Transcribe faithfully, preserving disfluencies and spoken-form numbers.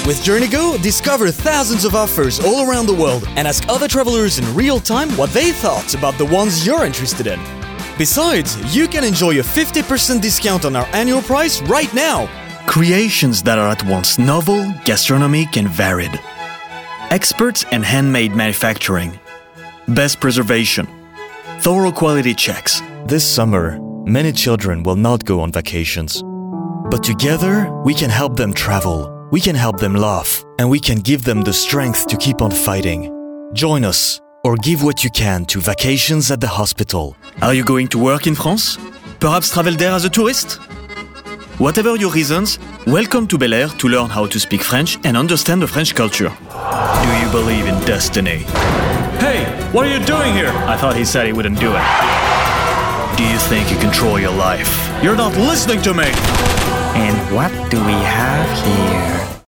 With JourneyGo, discover thousands of offers all around the world and ask other travelers in real time what they thought about the ones you're interested in. Besides, you can enjoy a fifty percent discount on our annual price right now. Creations that are at once novel, gastronomic, and varied. Experts in handmade manufacturing. Best preservation. Thorough quality checks. This summer, many children will not go on vacations. But together, we can help them travel. We can help them laugh, and we can give them the strength to keep on fighting. Join us, or give what you can to Vacations at the Hospital. Are you going to work in France? Perhaps travel there as a tourist? Whatever your reasons, welcome to Bel Air to learn how to speak French and understand the French culture. Do you believe in destiny? Hey, what are you doing here? I thought he said he wouldn't do it. Do you think you control your life? You're not listening to me! And what do we have here?